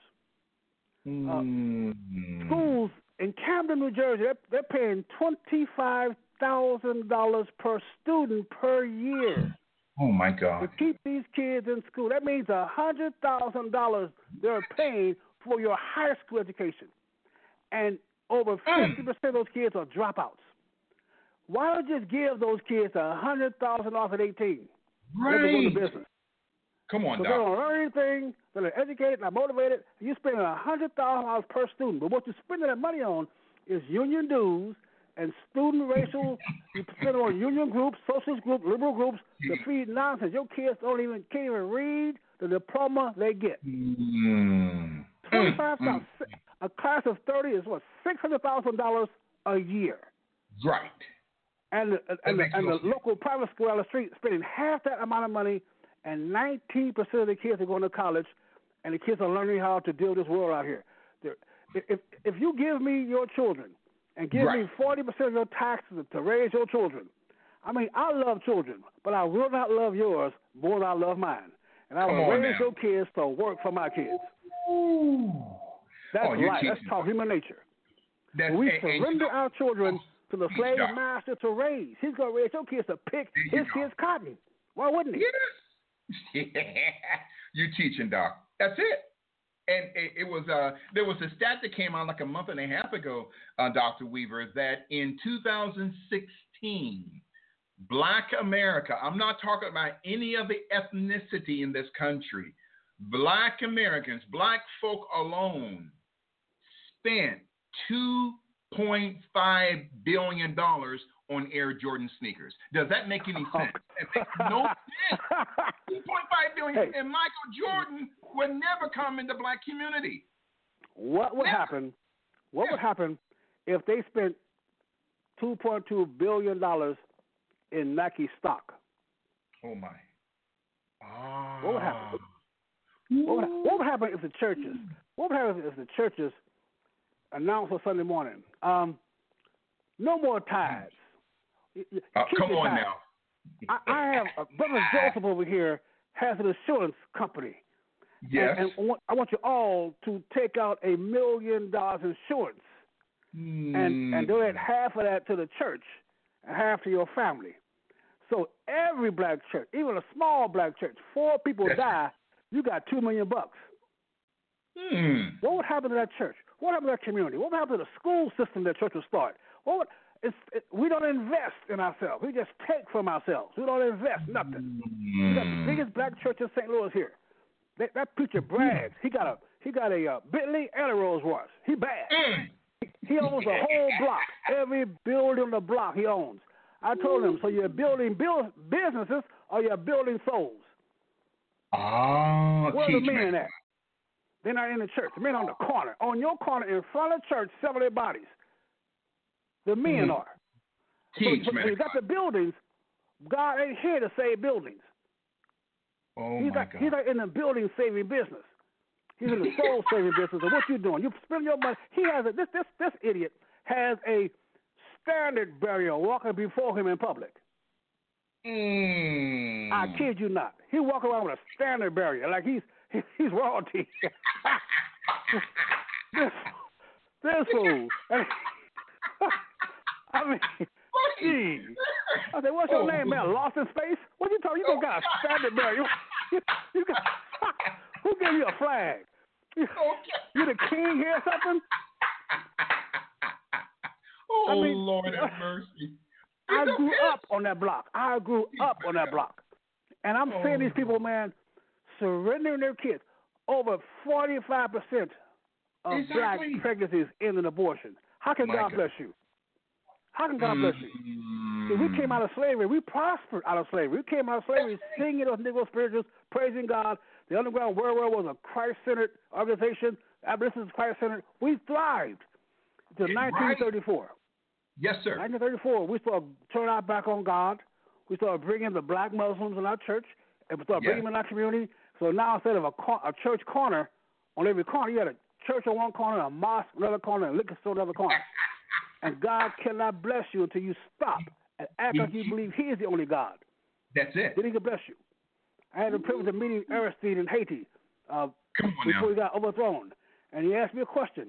Mm. Uh, schools in Camden, New Jersey, they're, they're paying twenty-five thousand dollars per student per year. Oh, my God. To keep these kids in school. That means one hundred thousand dollars they're paying for your high school education. And over fifty percent of those kids are dropouts. Why don't you just give those kids one hundred thousand dollars at eighteen? Right. Let them go to business. Come on, so Doc. They don't learn anything. They're educated, not motivated. You're spending one hundred thousand dollars per student. But what you're spending that money on is union dues and student racial. You spend it on union groups, socialist groups, liberal groups to feed nonsense. Your kids don't even can't even read the diploma they get. Mm. Twenty-five thousand. Mm. A class of thirty is what six hundred thousand dollars a year. Right. And the, and the, and the local private school on the street spending half that amount of money, and nineteen percent of the kids are going to college, and the kids are learning how to deal with this world out here. They're, if if you give me your children and give right. me forty percent of your taxes to raise your children, I mean, I love children, but I will not love yours more than I love mine. And I will raise now. your kids to work for my kids. Ooh. That's oh, right. That's called human nature. That's, we and, surrender and, you know, our children to the slave master to raise. He's going to raise your kids to pick his you kids' cotton. Why wouldn't he? Yes. You're teaching, Doc. That's it. And it, it was uh, there was a stat that came out like a month and a half ago, uh, Doctor Weaver, that in two thousand sixteen, Black America, I'm not talking about any other ethnicity in this country, Black Americans, Black folk alone, spent two point five billion dollars on Air Jordan sneakers. Does that make any sense? It makes no sense. two point five billion dollars, hey. And Michael Jordan would never come in the black community. What would never. happen? What yeah. would happen if they spent two point two billion dollars in Nike stock? Oh my! Oh. What would happen? What would, what would happen if the churches? What would happen if the churches announced on Sunday morning? Um, no more tithes. Uh, come on tithes. now. I, I have uh, Brother Joseph over here has an insurance company. Yes. And, and I want you all to take out a million dollars insurance mm. and, and donate half of that to the church and half to your family. So every black church, even a small black church, four people yes. die, you got two million bucks. Hmm. What would happen to that church? What would happen to that community? What would happen to the school system that church would start? What would, it's, it, we don't invest in ourselves. We just take from ourselves. We don't invest nothing. Mm. We got the biggest black church in Saint Louis here. That, that preacher brags. He got a he got a uh, Bentley and a Rolls Royce. He bad. Mm. He, he owns a whole block. Every building on the block he owns. I told him, so you're building build, businesses or you're building souls? Oh, Where are the men at? They're not in the church. The men on the corner. On your corner in front of church, several their bodies. The men mm. are. Teach, but, man. But you got the buildings. God ain't here to save buildings. Oh, he's my like, God. He's like in the building saving business. He's in the soul saving business. And what you doing? You spend your money. He has a, this, this, this idiot has a standard burial walking before him in public. Mm. I kid you not. He walk around with a standard burial like he's he, he's royalty. this this fool. I mean, gee. I said, what's your oh, name, man? Lost in Space? What you talking? You gonna got a standard burial? You, you got, who gave you a flag? You, you the king here or something? Oh, I mean, Lord have mercy. I grew up on that block. I grew up on that block. And I'm seeing these people, man, surrendering their kids. Over forty-five percent of exactly. black pregnancies end in abortion. How can My God, God bless you? How can God mm. bless you? See, we came out of slavery. We prospered out of slavery. We came out of slavery singing those Negro spirituals, praising God. The Underground Railroad was a Christ-centered organization. Abolition is Christ-centered. We thrived until nineteen thirty-four. Right. Yes, sir. nineteen thirty-four, we started turning our back on God. We started bringing the black Muslims in our church, and we started yes. bringing them in our community. So now instead of a, a church corner on every corner, you had a church on one corner, a mosque on another corner, and a liquor store on another corner. And God cannot bless you until you stop and act like you believe He is the only God. That's it. Then He can bless you. I had the privilege of meeting Aristide in Haiti uh, before now. he got overthrown, and he asked me a question.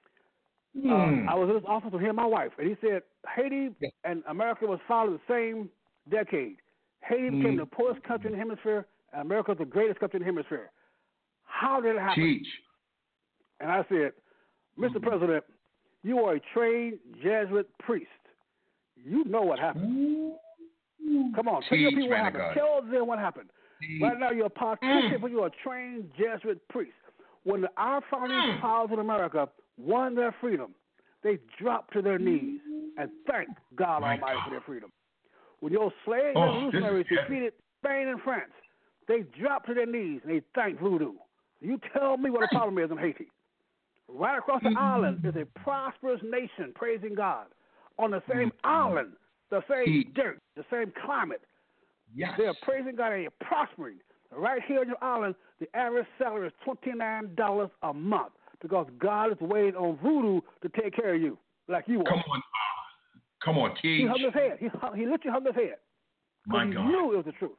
Mm. Uh, I was in his office with him and my wife, and he said Haiti yeah. and America was following the same decade. Haiti mm. became the poorest country in the hemisphere, and America was the greatest country in the hemisphere. How did it happen? Teach. And I said, Mister Mm-hmm. President, you are a trained Jesuit priest. You know what happened. Mm-hmm. Come on, tell your people what happened. Tell them what happened. Teach. Right now, you're a politician, mm. but you're a trained Jesuit priest. When the, our founding mm. fathers in America won their freedom, they dropped to their knees and thanked God My Almighty God. for their freedom. When your slave oh, revolutionaries defeated Spain and France, they dropped to their knees and they thanked voodoo. You tell me what the problem is in Haiti. Right across the mm-hmm. island is a prosperous nation praising God. On the same mm-hmm. island, the same he, dirt, the same climate. Yes. They're praising God and they're prospering. Right here on your island, the average salary is twenty-nine dollars a month because God is waiting on voodoo to take care of you like you are. Come on. Come on, teach. He hung his head. He, he literally hung his head. My he God. knew it was the truth.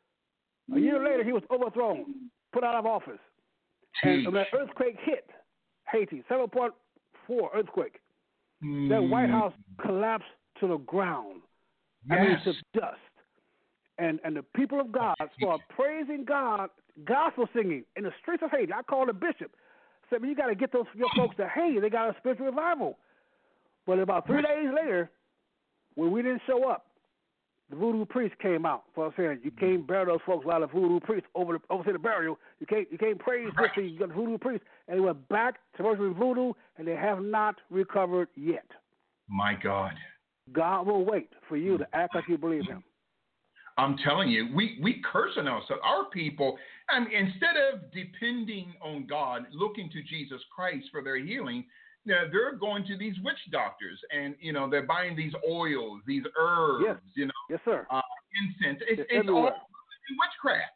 A year later, he was overthrown, put out of office. Teach. And when that earthquake hit Haiti, seven point four earthquake, mm. that White House collapsed to the ground. Yes. I mean, to dust. And and the people of God started praising God, gospel singing in the streets of Haiti. I called the bishop. Said, well, you got to get those your folks to Haiti. They got a spiritual revival. But about three days later, when we didn't show up, the voodoo priest came out for us saying, you can't bury those folks while the voodoo priest over the oversee the burial. You can't you can't praise this thing. You got the voodoo priest. And they went back to worshiping voodoo, and they have not recovered yet. My God. God will wait for you to act like you believe Him. I'm telling you, we, we curse on ourselves. Our people, I mean, instead of depending on God, looking to Jesus Christ for their healing, you know, they're going to these witch doctors, and you know they're buying these oils, these herbs, yes. you know, yes, sir, uh, incense. It's, it's, it's all witchcraft.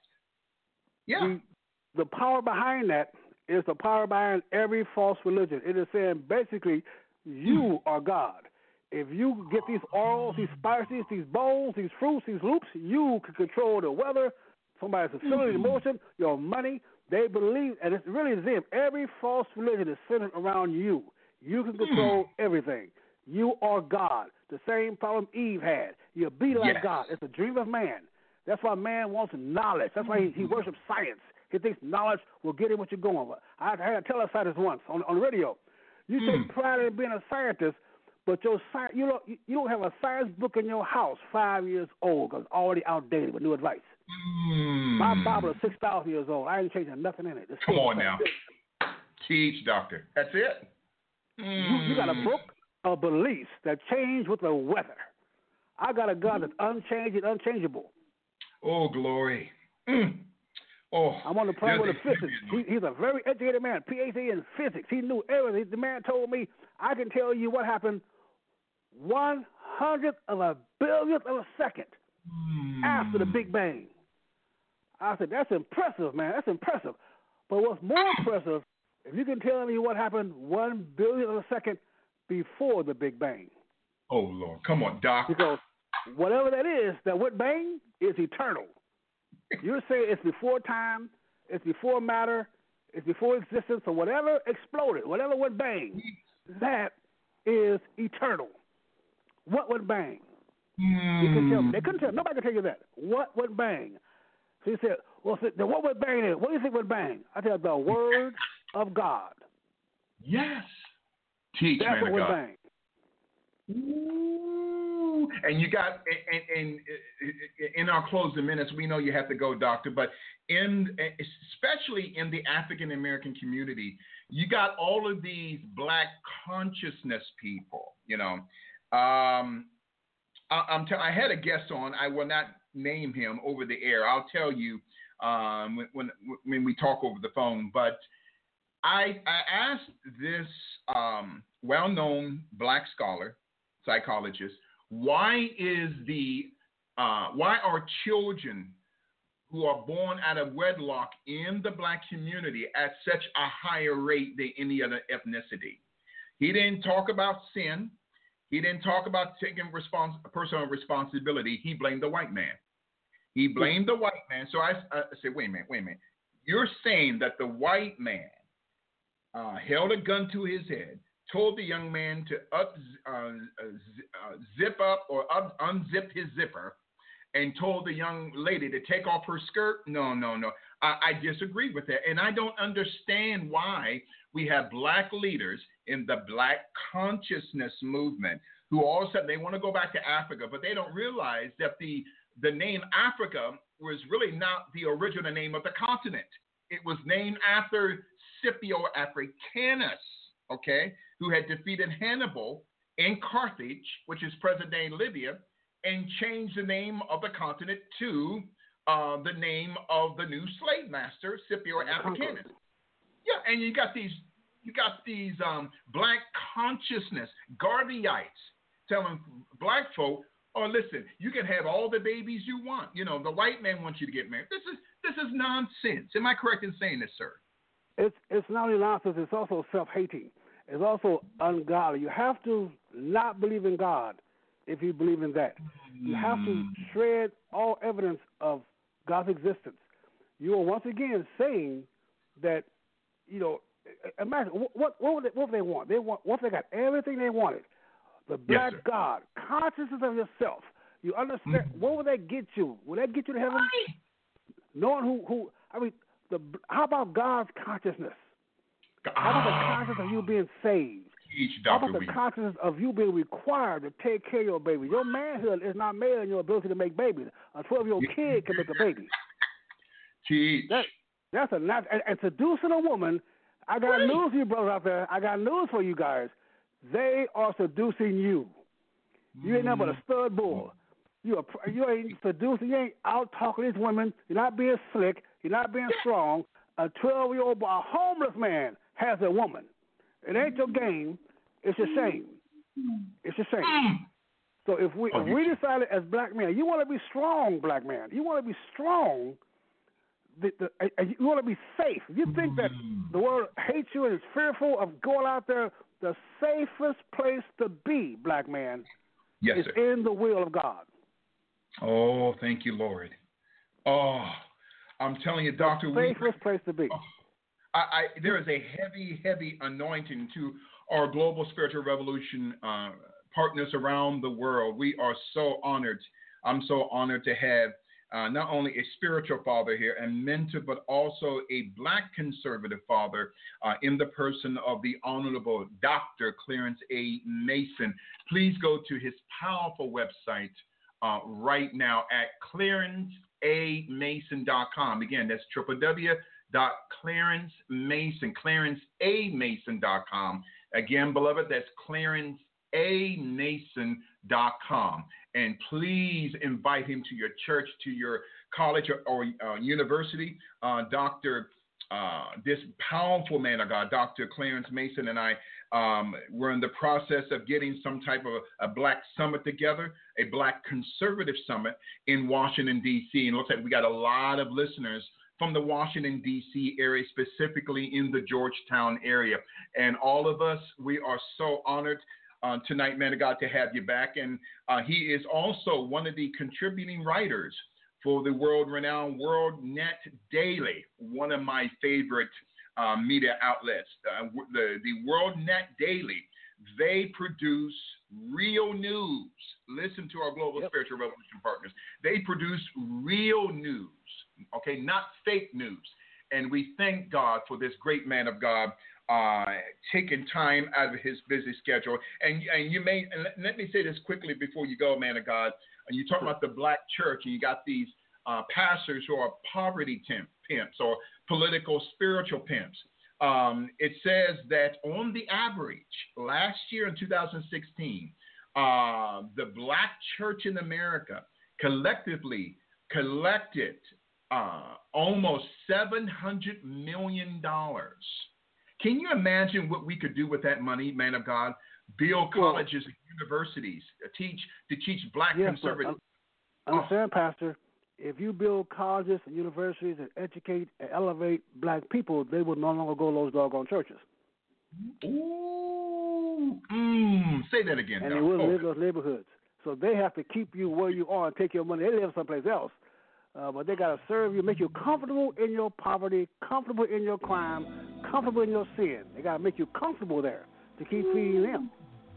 Yeah. The, the power behind that is the power behind every false religion. It is saying basically, you are God. If you get these oils, these spices, these bones, these fruits, these loops, you can control the weather, somebody's facility, mm-hmm. emotion, your money. They believe, and it's really them. Every false religion is centered around you. You can control mm-hmm. everything. You are God. The same problem Eve had. You'll be like yes. God. It's a dream of man. That's why man wants knowledge. That's why he, he worships science. He thinks knowledge will get him what you're going with. I had a telescientist once on, on the radio. You mm. take pride in being a scientist, but your sci- you don't you don't have a science book in your house five years old because it's already outdated with new advice. Mm. My Bible is six thousand years old. I ain't changing nothing in it. It's Come on now, teach, doctor. That's it. Mm. You, you got a book of beliefs that change with the weather. I got a God that's unchanged and unchangeable. Oh, glory. Mm. Oh, I'm on the plane with a physicist. He, he's a very educated man, P H D in physics. He knew everything. The man told me, I can tell you what happened one hundredth of a billionth of a second mm. after the Big Bang. I said, that's impressive, man. That's impressive. But what's more impressive, if you can tell me what happened one billionth of a second before the Big Bang. Oh, Lord. Come on, Doc. Because whatever that is, that what bang is eternal. You're saying it's before time, it's before matter, it's before existence, or whatever exploded, whatever went bang, that is eternal. What went bang? Mm. You can tell me. They couldn't tell. Nobody can tell you that. What went bang? So he said, well, so then what went bang is? What do you think went bang? I tell you, the word of God. Yes. Teach, That's man what of went God. bang. Ooh. And you got, and, and, and in our closing minutes, we know you have to go, Doctor, but in, especially in the African American community, you got all of these black consciousness people, you know. Um, I, I'm t- I had a guest on, I will not name him over the air. I'll tell you um, when, when, when we talk over the phone, but I, I asked this um, well-known black scholar, psychologist, why is the uh, why are children who are born out of wedlock in the black community at such a higher rate than any other ethnicity? He didn't talk about sin. He didn't talk about taking respons- personal responsibility. He blamed the white man. He blamed the white man. So I, I said, wait a minute, wait a minute. You're saying that the white man uh, held a gun to his head, told the young man to up, uh, uh, zip up or up, unzip his zipper, and told the young lady to take off her skirt? No, no, no. I, I disagree with that. And I don't understand why we have black leaders in the black consciousness movement who all of a sudden they want to go back to Africa, but they don't realize that the, the name Africa was really not the original name of the continent. It was named after Scipio Africanus, okay, who had defeated Hannibal in Carthage, which is present-day Libya, and changed the name of the continent to uh, the name of the new slave master, Scipio Africanus. Yeah, and you got these, you got these um, black consciousness Garveyites telling black folk, "Oh, listen, you can have all the babies you want. You know, the white man wants you to get married." This is this is nonsense. Am I correct in saying this, sir? It's it's not only nonsense. It's also self-hating. It's also ungodly. You have to not believe in God if you believe in that. You have to shred all evidence of God's existence. You are once again saying that, you know, imagine what what would they, what would they want? They want what if they got everything they wanted. The black yes, God, consciousness of yourself. You understand? Mm-hmm. What would that get you? Would that get you to heaven? Knowing who who I mean, the how about God's consciousness? How about the consciousness of you being saved? How about the consciousness of you being required to take care of your baby? Your manhood is not made in your ability to make babies. A twelve-year-old kid can make a baby. Teach. That, that's a not and, and seducing a woman. I got right. news for you, brothers out there. I got news for you guys. They are seducing you. You ain't nothing but a stud bull. You are you ain't seducing. You ain't out talking these women. You're not being slick. You're not being strong. A twelve-year-old boy, a homeless man, has a woman. It ain't your game. It's a shame. It's a shame. So if we if we decided as black men, you want to be strong, black man. You want to be strong. The, the, you want to be safe. You think that the world hates you and is fearful of going out there. The safest place to be, black man, yes, is sir. in the will of God. Oh, thank you, Lord. Oh, I'm telling you, Doctor. The safest we, place to be. Oh, I, I, there is a heavy, heavy anointing to our global spiritual revolution uh, partners around the world. We are so honored. I'm so honored to have uh, not only a spiritual father here and mentor, but also a black conservative father uh, in the person of the Honorable Doctor Clarence A. Mason. Please go to his powerful website uh, right now at clarence a mason dot com. Again, that's w w w dot clarence mason clarence a mason dot com. Again, beloved, that's clarence a mason dot com. And please invite him to your church, to your college or, or uh, university. Uh, Doctor Uh, this powerful man of God, Doctor Clarence Mason, and I um, were in the process of getting some type of a, a black summit together, a black conservative summit in Washington, D C. And it looks like we got a lot of listeners from the Washington, D C area, specifically in the Georgetown area. And all of us, we are so honored uh, tonight, man of God, to have you back. And uh, he is also one of the contributing writers for the world-renowned WorldNet Daily, one of my favorite uh, media outlets. Uh, the, the WorldNet Daily, they produce real news. Listen to our Global yep. Spiritual Revolution partners. They produce real news, okay, not fake news. And we thank God for this great man of God uh, taking time out of his busy schedule. And, and you may, and let, let me say this quickly before you go, man of God. And you talk about the black church, and you got these uh, pastors who are poverty temp, pimps or political spiritual pimps. Um, it says that on the average, last year in two thousand sixteen, uh, the black church in America collectively collected uh, almost seven hundred million dollars. Can you imagine what we could do with that money, man of God? Build colleges and universities, teach to teach black yes, conservatives. Understand, oh. Pastor, if you build colleges and universities and educate and elevate black people, they will no longer go to those doggone churches. Ooh, mm, say that again. And they will oh. live in those neighborhoods. So they have to keep you where you are and take your money. They live someplace else. Uh, but they got to serve you, make you comfortable in your poverty, comfortable in your crime, comfortable in your sin. They got to make you comfortable there to keep feeding them.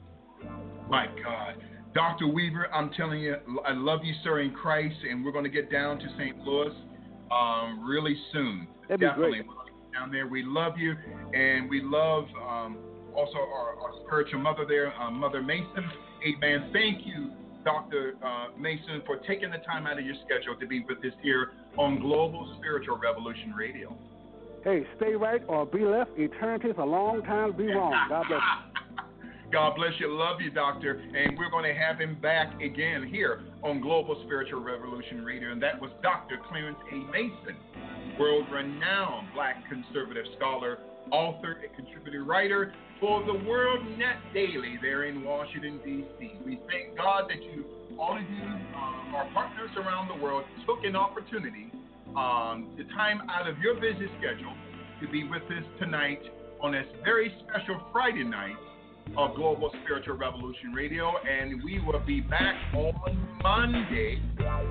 My God. Doctor Weaver, I'm telling you, I love you, sir, in Christ, and we're going to get down to Saint Louis um, really soon. That'd be Definitely. Great. We're going to get down there. We love you, and we love um, also our, our spiritual mother there, uh, Mother Mason. Amen. Thank you, Doctor Uh, Mason, for taking the time out of your schedule to be with us here on Global Spiritual Revolution Radio. Hey, stay right or be left. Eternity is a long time to be wrong. God bless you. God bless you. Love you, Doctor. And we're going to have him back again here on Global Spiritual Revolution Radio. And that was Doctor Clarence A. Mason, world-renowned black conservative scholar, author, and contributor writer for the WorldNet Daily there in Washington, D C. We thank God that you, all of you, uh, our partners around the world, took an opportunity, um, the time out of your busy schedule to be with us tonight on this very special Friday night of Global Spiritual Revolution Radio. And we will be back on Monday.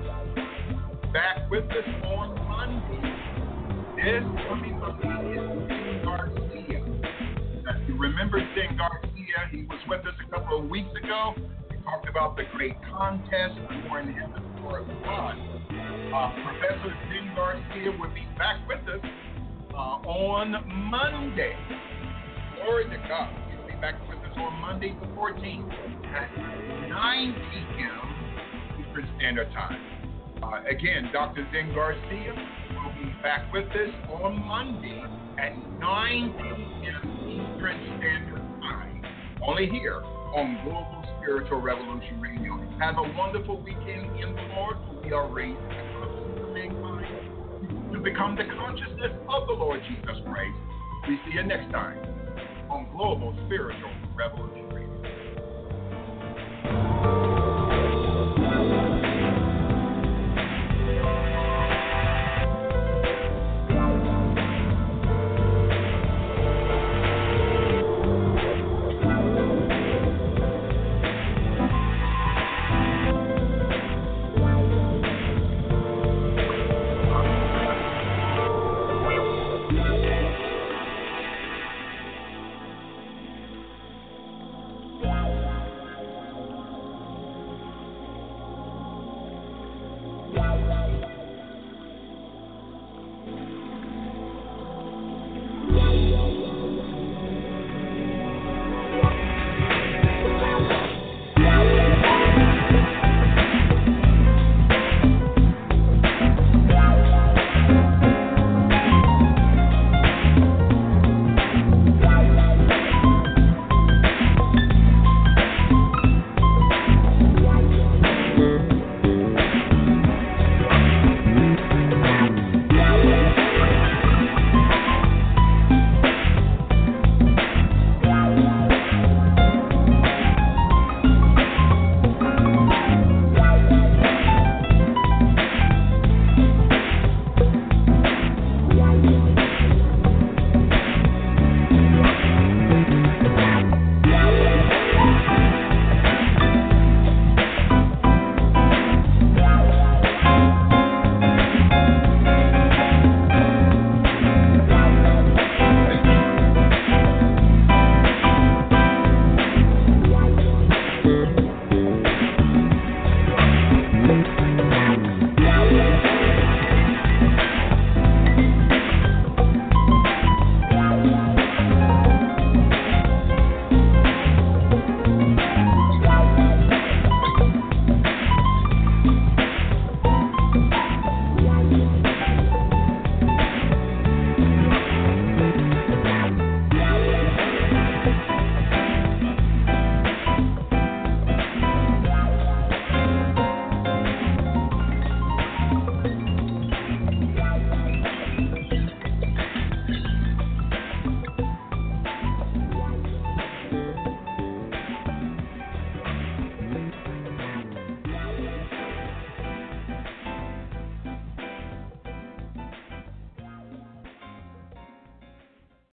Back with us on Monday. This coming Monday is Zen Garcia. If you remember Zen Garcia, he was with us a couple of weeks ago. We talked about the great contest for in heaven for God. Uh, Professor Zen Garcia will be back with us uh, on Monday. Glory to God. He'll be back with us on Monday the fourteenth at nine p.m. Eastern Standard Time. Uh, again, Doctor Zen Garcia will be back with us on Monday at nine p.m. Eastern Standard Time, only here on Global Spiritual Revolution Radio. Have a wonderful weekend in the Lord, for we are raised to mankind to become the consciousness of the Lord Jesus Christ. We see you next time on Global Spiritual Revolution Radio.